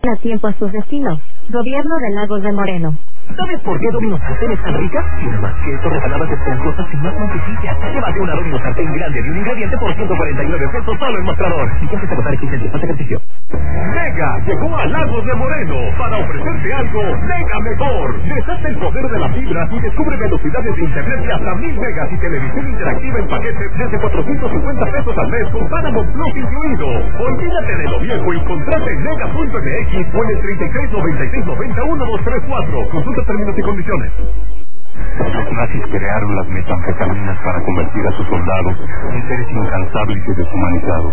A tiempo a sus destinos. Gobierno de Lagos de Moreno. ¿Sabes por qué Domino's Sartén es tan rica? Tiene más queso, rebanadas esponjosas y más mantequilla. Llévate una Domino's Sartén grande de un ingrediente por 149 pesos solo en mostrador. Si quieres agotar existencia, haz ejercicio. Mega llegó a Lagos de Moreno para ofrecerte algo mega mejor. Desata el poder de la fibra y descubre velocidades de internet de hasta 1000 megas y televisión interactiva en paquete desde 450 pesos al mes con Paramount Plus incluido. Olvídate de lo viejo y contrata en mega.mx o en el 33 96 90 1234. Consulta términos y condiciones. Los nazis crearon las metanfetaminas para convertir a sus soldados en seres incansables y deshumanizados.